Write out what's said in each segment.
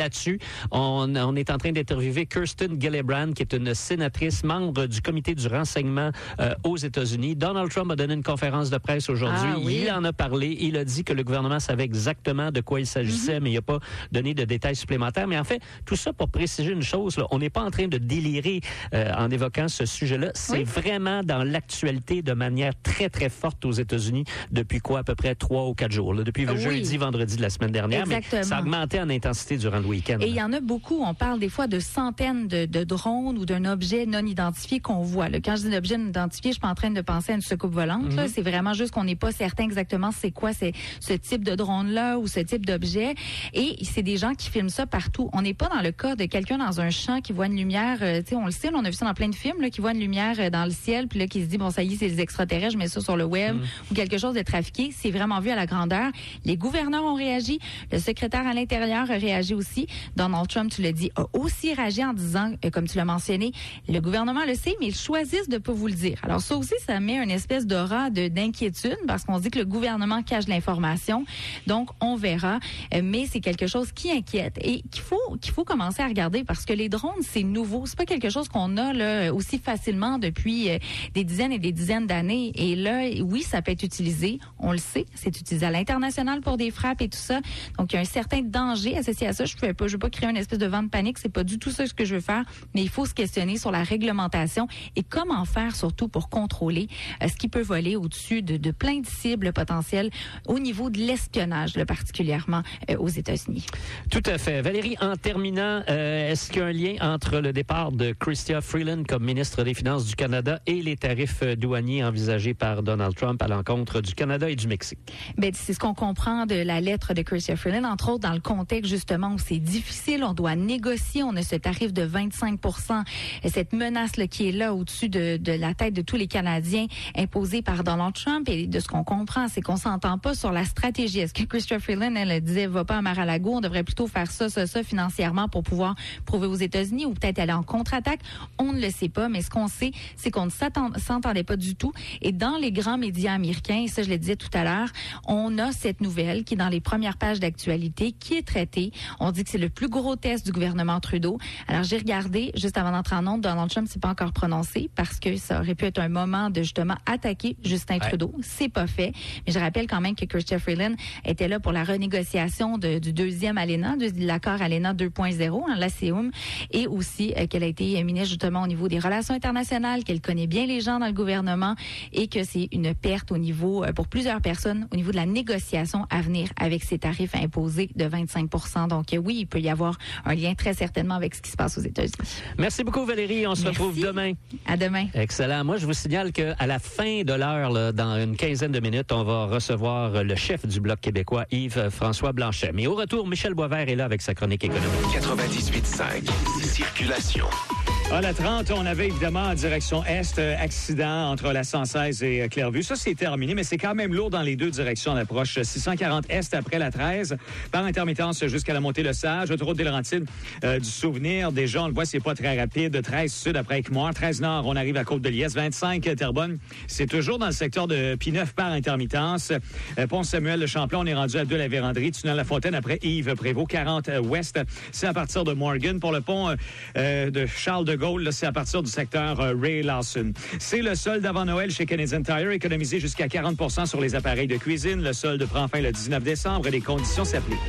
là-dessus. On est en train d'interviewer Kirsten Gillibrand, qui est une sénatrice, membre du comité du renseignement aux États-Unis. Donald Trump a donné une conférence de presse aujourd'hui. Oui. Il en a parlé. Il a dit que le gouvernement savait exactement de quoi il s'agissait, mais il n'a pas donné de détails supplémentaires. Mais en fait, tout ça pour préciser une chose, là, on n'est pas en train de délirer en évoquant ce sujet-là. C'est vraiment dans l'actualité de manière très, très forte aux États-Unis depuis à peu près 3 ou 4 jours. Là, depuis jeudi, vendredi de la semaine dernière. Exactement. Mais ça a augmenté en intensité durant le week-end. Et il y en a beaucoup. On parle des fois de centaines de drones ou d'un objet non identifié qu'on voit. Là. Quand je dis un objet non identifié, je suis pas en train de penser à une soucoupe volante. Là. C'est vraiment juste qu'on n'est pas certain exactement c'est quoi ce type de drone-là ou ce type d'objet. Et c'est des gens qui filment ça partout. On n'est pas dans le cas de quelqu'un dans un champ qui voit une lumière, tu sais, on le sait, là, on a vu ça dans plein de films, là, qui voit une lumière dans le ciel, puis là, qui se dit, bon, ça y est, c'est les extraterrestres, je mets ça sur le web, ou quelque chose de trafiqué. C'est vraiment vu à la grandeur. Les gouverneurs ont réagi. Le secrétaire à l'Intérieur a réagi aussi. Donald Trump, tu l'as dit, a aussi réagi en disant, comme tu l'as mentionné, le gouvernement le sait, mais ils choisissent de pas vous le dire. Alors ça aussi, ça met une espèce d'aura d'inquiétude, parce qu'on dit que le gouvernement cache l'information. Donc, on verra. Mais c'est quelque chose qui inquiète et qu'il faut commencer à regarder, parce que les drones, c'est nouveau. C'est pas quelque chose qu'on a là aussi facilement depuis des dizaines et des dizaines d'années. Et là, oui, ça peut être utilisé. On le sait. C'est utilisé à l'international pour des frappes et tout ça. Donc, il y a un certain danger associé à ça. Je veux pas créer une espèce de vent de panique. C'est pas du tout ça ce que je veux faire. Mais il faut se questionner sur la réglementation et comment faire surtout pour contrôler ce qui peut voler au-dessus de plein de cibles potentielles au niveau de l'espionnage, là, particulièrement aux États-Unis. Tout à fait. Valérie, en terminant, est-ce qu'il y a un lien entre le départ de Chrystia Freeland comme ministre des Finances du Canada et les tarifs douaniers envisagés par Donald Trump à l'encontre du Canada et du Mexique? Ben, c'est ce qu'on comprend de la lettre de Chrystia Freeland, entre autres dans le contexte justement où c'est difficile, on doit négocier, on a ce tarif de 25%, et cette menace là, qui est là au-dessus de la tête de tous les Canadiens imposée par Donald Trump. Et de ce qu'on comprend, c'est qu'on s'entend pas sur la stratégie. Est-ce que Chrystia Freeland, elle disait, va pas à Mar-a-Lago, on devrait plutôt faire ça financièrement pour pouvoir prouver aux États-Unis, ou peut-être aller en contre-attaque? On ne le sait pas, mais ce qu'on sait, c'est qu'on ne s'entendait pas du tout. Et dans les grands médias américains, et ça je le disais tout à l'heure, on a cette nouvelle qui est dans les premières pages d'actualité, qui est traitée. On dit que c'est le plus gros test du gouvernement Trudeau. Alors j'ai regardé, juste avant d'entrer en onde, Donald Trump s'est pas encore prononcé, parce que ça aurait pu être un moment de justement attaquer Justin Trudeau. C'est pas fait. Mais je rappelle quand même que Chrystia Freeland était là pour la renégociation du deuxième ALENA, de l'accord ALENA 2.0, l'ACEUM, et aussi qu'elle a été ministre justement au niveau des relations internationales, qu'elle connaît bien les gens dans le gouvernement et que c'est une perte au niveau, pour plusieurs personnes, au niveau de la négociation à venir avec ces tarifs imposés de 25%. Donc oui, il peut y avoir un lien très certainement avec ce qui se passe aux États-Unis. Merci beaucoup Valérie, on se retrouve demain. À demain. Excellent. Moi, je vous signale qu'à la fin de l'heure, là, dans une quinzaine de minutes, on va recevoir le chef du Bloc québécois, Yves-François Blanchet. Mais au retour, Michel Boisvert est là avec sa chronique économique. 98.5, circulation. À la 30, on avait évidemment en direction Est, accident entre la 116 et Clairvue. Ça, c'est terminé, mais c'est quand même lourd dans les deux directions d'approche. 640 Est après la 13, par intermittence jusqu'à la montée Le Sage. Autoroute des Laurentides du Souvenir. Déjà, on le voit, c'est pas très rapide. 13 Sud après Équimoire. 13 Nord, on arrive à Côte-de-Liesse. 25 Terrebonne, c'est toujours dans le secteur de P9 par intermittence. Pont Samuel de Champlain, on est rendu à 2 la Vérandrie. Tunnel La Fontaine après Yves Prévost. 40 Ouest, c'est à partir de Morgan. Pour le pont de Charles de Gaulle, là, c'est à partir du secteur Ray Lawson. C'est le solde avant Noël chez Canadian Tire. Économisé jusqu'à 40% sur les appareils de cuisine. Le solde prend fin le 19 décembre et les conditions s'appliquent.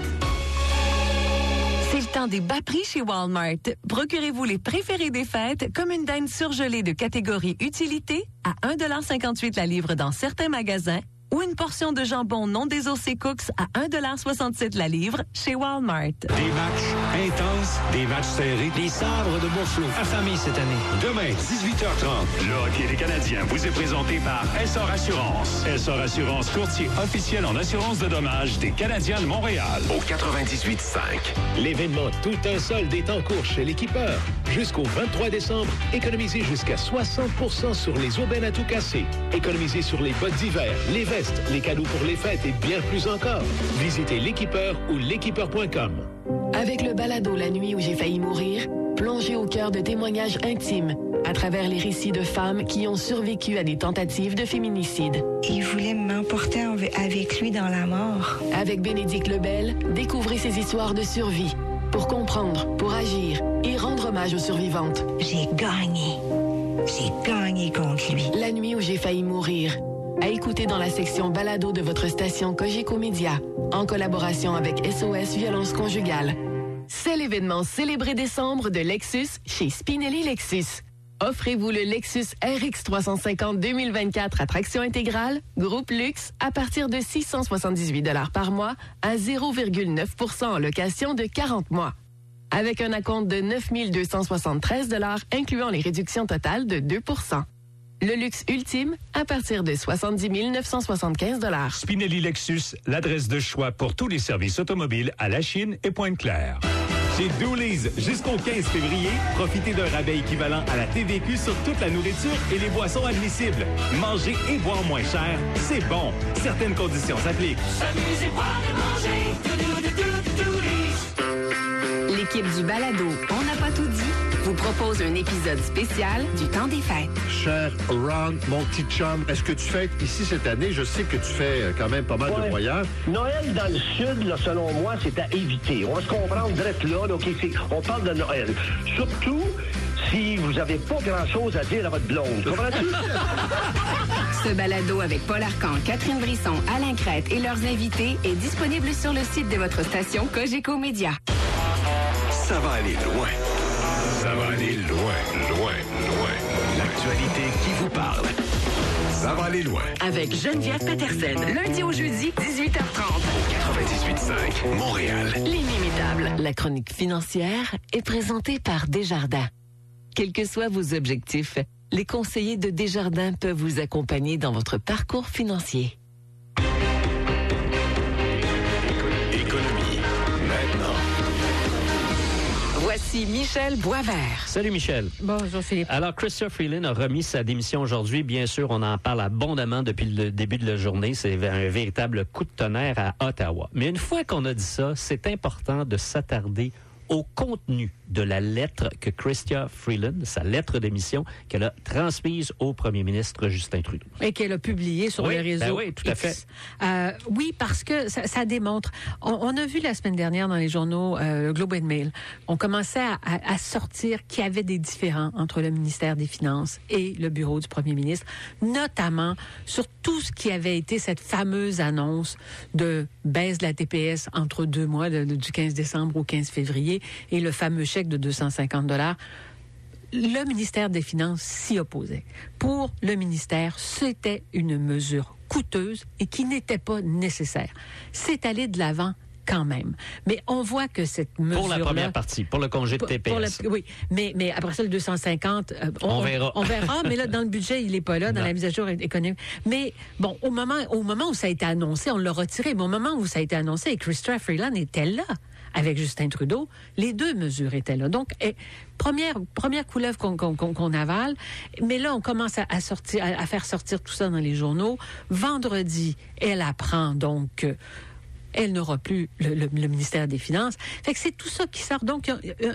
C'est le temps des bas prix chez Walmart. Procurez-vous les préférés des fêtes, comme une dinde surgelée de catégorie utilité à 1,58 $ la livre dans certains magasins, ou une portion de jambon non désossé Cooks à 1,67 $ la livre chez Walmart. Des matchs intenses, des matchs serrés, les sabres de Buffalo affamés cette année. Demain, 18h30. Le hockey des Canadiens vous est présenté par Essor Assurance. Essor Assurance, courtier officiel en assurance de dommages des Canadiens de Montréal. Au 98.5. L'événement Tout un solde est en cours chez l'équipeur. Jusqu'au 23 décembre, économisez jusqu'à 60% sur les aubaines à tout casser. Économisez sur les bottes d'hiver, les vestes, les cadeaux pour les fêtes et bien plus encore. Visitez l'équipeur ou l'équipeur.com. Avec le balado La nuit où j'ai failli mourir, plongez au cœur de témoignages intimes à travers les récits de femmes qui ont survécu à des tentatives de féminicide. Il voulait m'emporter avec lui dans la mort. Avec Bénédicte Lebel, découvrez ces histoires de survie. pour comprendre, pour agir et rendre hommage aux survivantes. J'ai gagné. J'ai gagné contre lui. La nuit où j'ai failli mourir. À écouter dans la section balado de votre station Cogeco Média, en collaboration avec SOS Violence Conjugale. C'est l'événement célébré décembre de Lexus chez Spinelli Lexus. Offrez-vous le Lexus RX 350 2024 à traction intégrale, groupe luxe, à partir de 678 $ par mois à 0,9% en location de 40 mois. Avec un acompte de 9 273 $, incluant les réductions totales de 2%. Le luxe ultime à partir de 70 975 $. Spinelli Lexus, l'adresse de choix pour tous les services automobiles à La Chine et Pointe-Claire. Chez Dooley's, jusqu'au 15 février, profitez d'un rabais équivalent à la TVQ sur toute la nourriture et les boissons admissibles. Manger et boire moins cher, c'est bon. Certaines conditions s'appliquent. Amusez-vous à manger. L'équipe du balado On n'a pas tout dit vous propose un épisode spécial du temps des fêtes. Cher Ron, mon petit chum, est-ce que tu fêtes ici cette année? Je sais que tu fais quand même pas mal de voyages. Noël dans le sud, là, selon moi, c'est à éviter. On va se comprendre direct là, OK, on parle de Noël. Surtout si vous n'avez pas grand-chose à dire à votre blonde. Comprends-tu? Ce balado avec Paul Arcand, Catherine Brisson, Alain Crête et leurs invités est disponible sur le site de votre station Cogeco Média. Ça va aller loin. Ça va aller loin, loin, loin. L'actualité qui vous parle. Ça va aller loin. Avec Geneviève Petersen, lundi au jeudi, 18h30. 98.5, Montréal. L'inimitable. La chronique financière est présentée par Desjardins. Quels que soient vos objectifs, les conseillers de Desjardins peuvent vous accompagner dans votre parcours financier. Économie, maintenant. Voici Michel Boisvert. Salut Michel. Bonjour Philippe. Alors, Chrystia Freeland a remis sa démission aujourd'hui. Bien sûr, on en parle abondamment depuis le début de la journée. C'est un véritable coup de tonnerre à Ottawa. Mais une fois qu'on a dit ça, c'est important de s'attarder au contenu de la lettre que Chrystia Freeland, sa lettre d'émission, qu'elle a transmise au premier ministre Justin Trudeau. Et qu'elle a publiée sur les réseaux. Ben oui, tout à fait. Oui, parce que ça démontre. On a vu la semaine dernière dans les journaux, le Globe and Mail, on commençait à sortir qu'il y avait des différends entre le ministère des Finances et le bureau du premier ministre, notamment sur tout ce qui avait été cette fameuse annonce de baisse de la TPS entre 2 mois, du 15 décembre au 15 février, et le fameux chèque de 250 $. Le ministère des Finances s'y opposait. Pour le ministère, c'était une mesure coûteuse et qui n'était pas nécessaire. C'est allé de l'avant quand même. Mais on voit que cette mesure-là... Pour la première partie, pour le congé de TPS. Oui, mais après ça, le 250... on verra. On verra, mais là, dans le budget, il n'est pas là, dans la mise à jour économique. Mais bon, au moment où ça a été annoncé, on l'a retiré, mais au moment où ça a été annoncé, et Chrystia Freeland était là, avec Justin Trudeau, les deux mesures étaient là. Donc, première couleuvre qu'on avale, mais là, on commence à faire sortir tout ça dans les journaux. Vendredi, elle apprend donc... elle n'aura plus le ministère des Finances. Fait que c'est tout ça qui sort. Donc,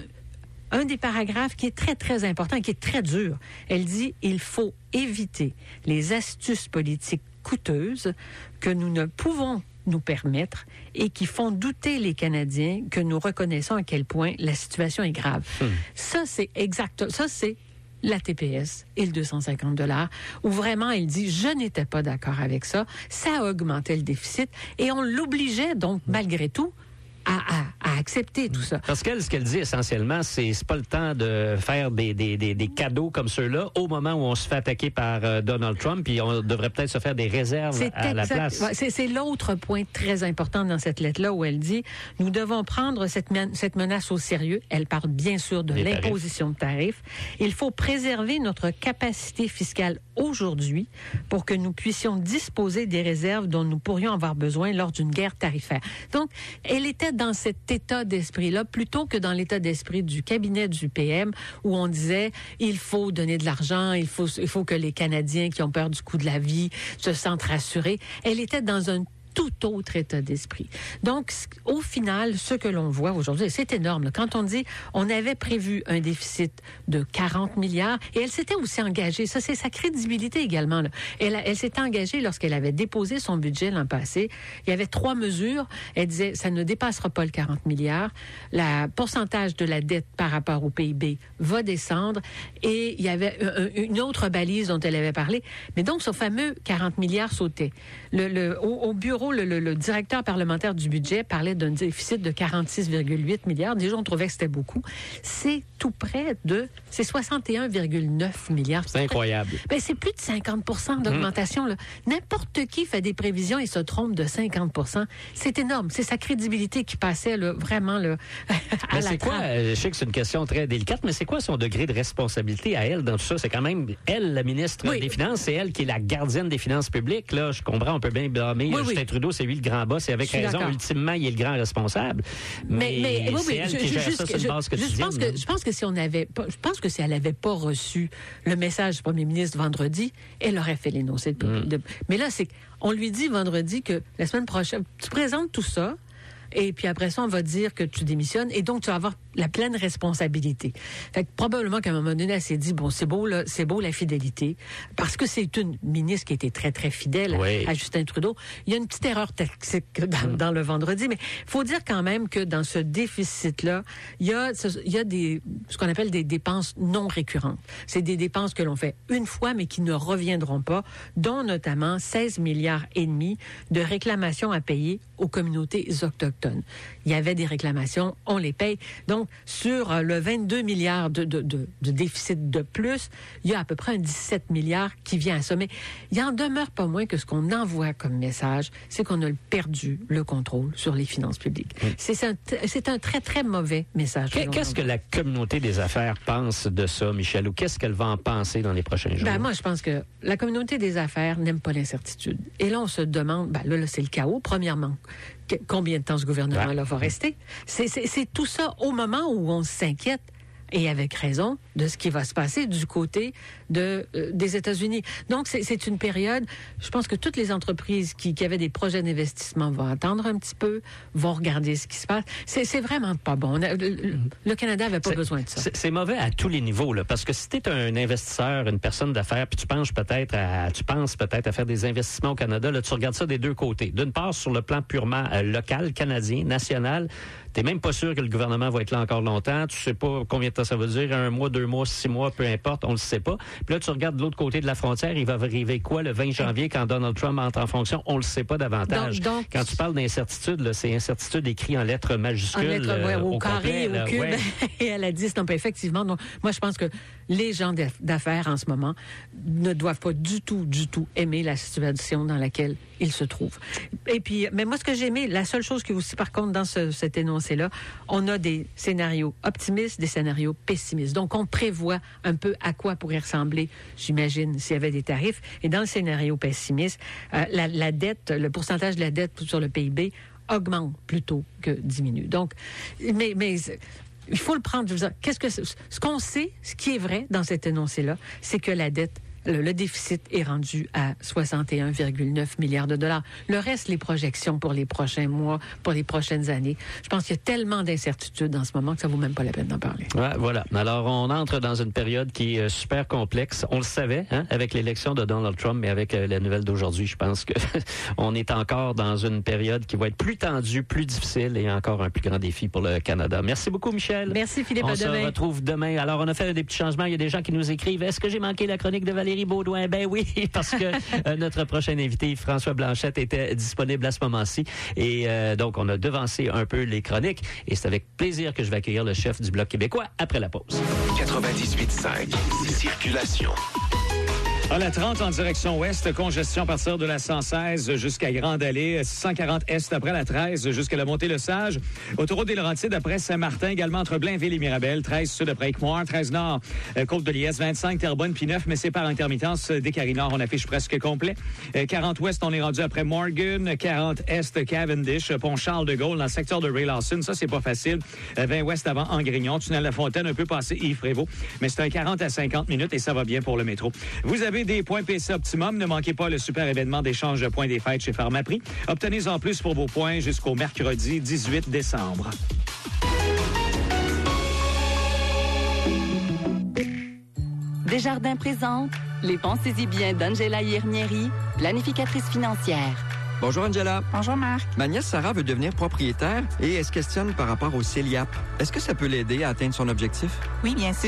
un des paragraphes qui est très, très important, qui est très dur. Elle dit « Il faut éviter les astuces politiques coûteuses que nous ne pouvons nous permettre et qui font douter les Canadiens que nous reconnaissons à quel point la situation est grave. » Ça, c'est exact. Ça, c'est la TPS et le 250 $, où vraiment, elle dit, je n'étais pas d'accord avec ça, ça a augmenté le déficit, et on l'obligeait donc, malgré tout, à accepter tout ça. Parce qu'elle, ce qu'elle dit essentiellement, c'est pas le temps de faire des cadeaux comme ceux-là au moment où on se fait attaquer par Donald Trump, puis on devrait peut-être se faire des réserves à la place. C'est l'autre point très important dans cette lettre-là où elle dit, nous devons prendre cette menace au sérieux. Elle parle bien sûr de l'imposition de tarifs. Il faut préserver notre capacité fiscale aujourd'hui pour que nous puissions disposer des réserves dont nous pourrions avoir besoin lors d'une guerre tarifaire. Donc, elle était dans cet état d'esprit-là, plutôt que dans l'état d'esprit du cabinet du PM, où on disait, il faut donner de l'argent, il faut que les Canadiens qui ont peur du coût de la vie se sentent rassurés. Elle était dans un tout autre état d'esprit. Donc, au final, ce que l'on voit aujourd'hui, c'est énorme. Là. Quand on dit, on avait prévu un déficit de 40 milliards, et elle s'était aussi engagée, ça c'est sa crédibilité également. Là. Elle s'était engagée lorsqu'elle avait déposé son budget l'an passé. Il y avait 3 mesures. Elle disait, ça ne dépassera pas le 40 milliards. Le pourcentage de la dette par rapport au PIB va descendre. Et il y avait une autre balise dont elle avait parlé. Mais donc, ce fameux 40 milliards sautait. Au bureau, le directeur parlementaire du budget parlait d'un déficit de 46,8 milliards. Déjà, on trouvait que c'était beaucoup. C'est tout près de... C'est 61,9 milliards. C'est incroyable. Ben, c'est plus de 50 d'augmentation. Là. N'importe qui fait des prévisions et se trompe de 50 C'est énorme. C'est sa crédibilité qui passait là, vraiment là, à la trappe. Je sais que c'est une question très délicate, mais c'est quoi son degré de responsabilité à elle dans tout ça? C'est quand même elle, la ministre des Finances. C'est elle qui est la gardienne des finances publiques. Là, je comprends, on peut bien blâmer Justin Trudeau, c'est lui le grand boss, et avec raison, d'accord. Ultimement, il est le grand responsable. Mais c'est elle qui gère ça sur une base quotidienne. Je pense que si elle n'avait pas reçu le message du premier ministre vendredi, elle aurait fait l'énoncé. Mais là, on lui dit vendredi que la semaine prochaine, tu présentes tout ça, et puis après ça, on va dire que tu démissionnes, et donc tu vas avoir la pleine responsabilité. Fait que probablement qu'à un moment donné, elle s'est dit, bon, c'est beau la fidélité, parce que c'est une ministre qui était très, très fidèle à Justin Trudeau. Il y a une petite erreur tactique dans le vendredi, mais il faut dire quand même que dans ce déficit-là, il y a ce qu'on appelle des dépenses non récurrentes. C'est des dépenses que l'on fait une fois, mais qui ne reviendront pas, dont notamment 16,5 milliards de réclamations à payer aux communautés autochtones. Il y avait des réclamations, on les paye. Donc, sur le 22 milliards de déficit de plus, il y a à peu près un 17 milliards qui vient à ça. Mais il en demeure pas moins que ce qu'on envoie comme message, c'est qu'on a perdu le contrôle sur les finances publiques. C'est un très, très mauvais message. Qu'est-ce que la communauté des affaires pense de ça, Michel, ou qu'est-ce qu'elle va en penser dans les prochains jours? Moi, je pense que la communauté des affaires n'aime pas l'incertitude. Et là, on se demande, là, c'est le chaos, premièrement. Combien de temps ce gouvernement-là va rester? C'est tout ça au moment où on s'inquiète, et avec raison, de ce qui va se passer du côté des États-Unis. Donc, c'est une période, je pense que toutes les entreprises qui avaient des projets d'investissement vont attendre un petit peu, vont regarder ce qui se passe. C'est vraiment pas bon. Le Canada n'avait pas besoin de ça. C'est mauvais à tous les niveaux, là, parce que si tu es un investisseur, une personne d'affaires, puis tu penses peut-être à faire des investissements au Canada, là, tu regardes ça des deux côtés. D'une part, sur le plan purement local, canadien, national, t'es même pas sûr que le gouvernement va être là encore longtemps. Tu sais pas combien de temps ça veut dire, 1 mois, 2 mois, 6 mois, peu importe, on le sait pas. Puis là, tu regardes de l'autre côté de la frontière, il va arriver quoi le 20 janvier quand Donald Trump entre en fonction? On le sait pas davantage. Donc, quand tu parles d'incertitude, là, c'est incertitude écrit en lettres majuscules. Au carré, au cube et à la 10. Donc, effectivement, donc, moi, je pense que les gens d'affaires en ce moment ne doivent pas du tout aimer la situation dans laquelle ils se trouvent. Et puis, mais moi, ce que j'ai aimé, la seule chose qui est aussi, par contre, dans cet énoncé-là, on a des scénarios optimistes, des scénarios pessimistes. Donc, on prévoit un peu à quoi pourrait ressembler, j'imagine, s'il y avait des tarifs. Et dans le scénario pessimiste, la dette, le pourcentage de la dette sur le PIB augmente plutôt que diminue. Donc, mais il faut le prendre. Je veux dire, ce qu'on sait, ce qui est vrai dans cet énoncé-là, c'est que la dette, le déficit est rendu à 61,9 milliards de dollars. Le reste, les projections pour les prochains mois, pour les prochaines années, je pense qu'il y a tellement d'incertitudes en ce moment que ça vaut même pas la peine d'en parler. Ouais, voilà. Alors, on entre dans une période qui est super complexe. On le savait, avec l'élection de Donald Trump, mais avec la nouvelle d'aujourd'hui, je pense que on est encore dans une période qui va être plus tendue, plus difficile et encore un plus grand défi pour le Canada. Merci beaucoup, Michel. Merci, Philippe. On se retrouve demain. Alors, on a fait des petits changements. Il y a des gens qui nous écrivent. Est-ce que j'ai manqué la chronique de Valérie Beaudoin? Ben oui, parce que notre prochain invité, François Blanchette, était disponible à ce moment-ci. Et donc, on a devancé un peu les chroniques. Et c'est avec plaisir que je vais accueillir le chef du Bloc québécois après la pause. 98.5, circulation. À la 30 en direction ouest, congestion à partir de la 116 jusqu'à Grande Allée, 640 est après la 13 jusqu'à la Montée-le-Sage. Autoroute des Laurentides après Saint-Martin, également entre Blainville et Mirabel, 13 sud après Équimoire, 13 nord, Côte-de-Liesse, 25 Terrebonne, puis 9, mais c'est par intermittence des Carry-Nord, on affiche presque complet. 40 ouest, on est rendu après Morgan, 40 est, Cavendish, pont Charles-de-Gaulle, dans le secteur de Ray Lawson, ça c'est pas facile. 20 ouest avant Angrignon, tunnel La Fontaine, un peu passé Yves-Prévost, mais c'est un 40 à 50 minutes et ça va bien pour le métro. Vous avez avez des points PC Optimum, ne manquez pas le super événement d'échange de points des fêtes chez Pharmaprix. Obtenez en plus pour vos points jusqu'au mercredi 18 décembre. Desjardins présente Les Pensez-y bien d'Angela Hiernieri, planificatrice financière. Bonjour Angela. Bonjour Marc. Ma nièce Sarah veut devenir propriétaire et elle se questionne par rapport au CELIAP. Est-ce que ça peut l'aider à atteindre son objectif? Oui, bien sûr.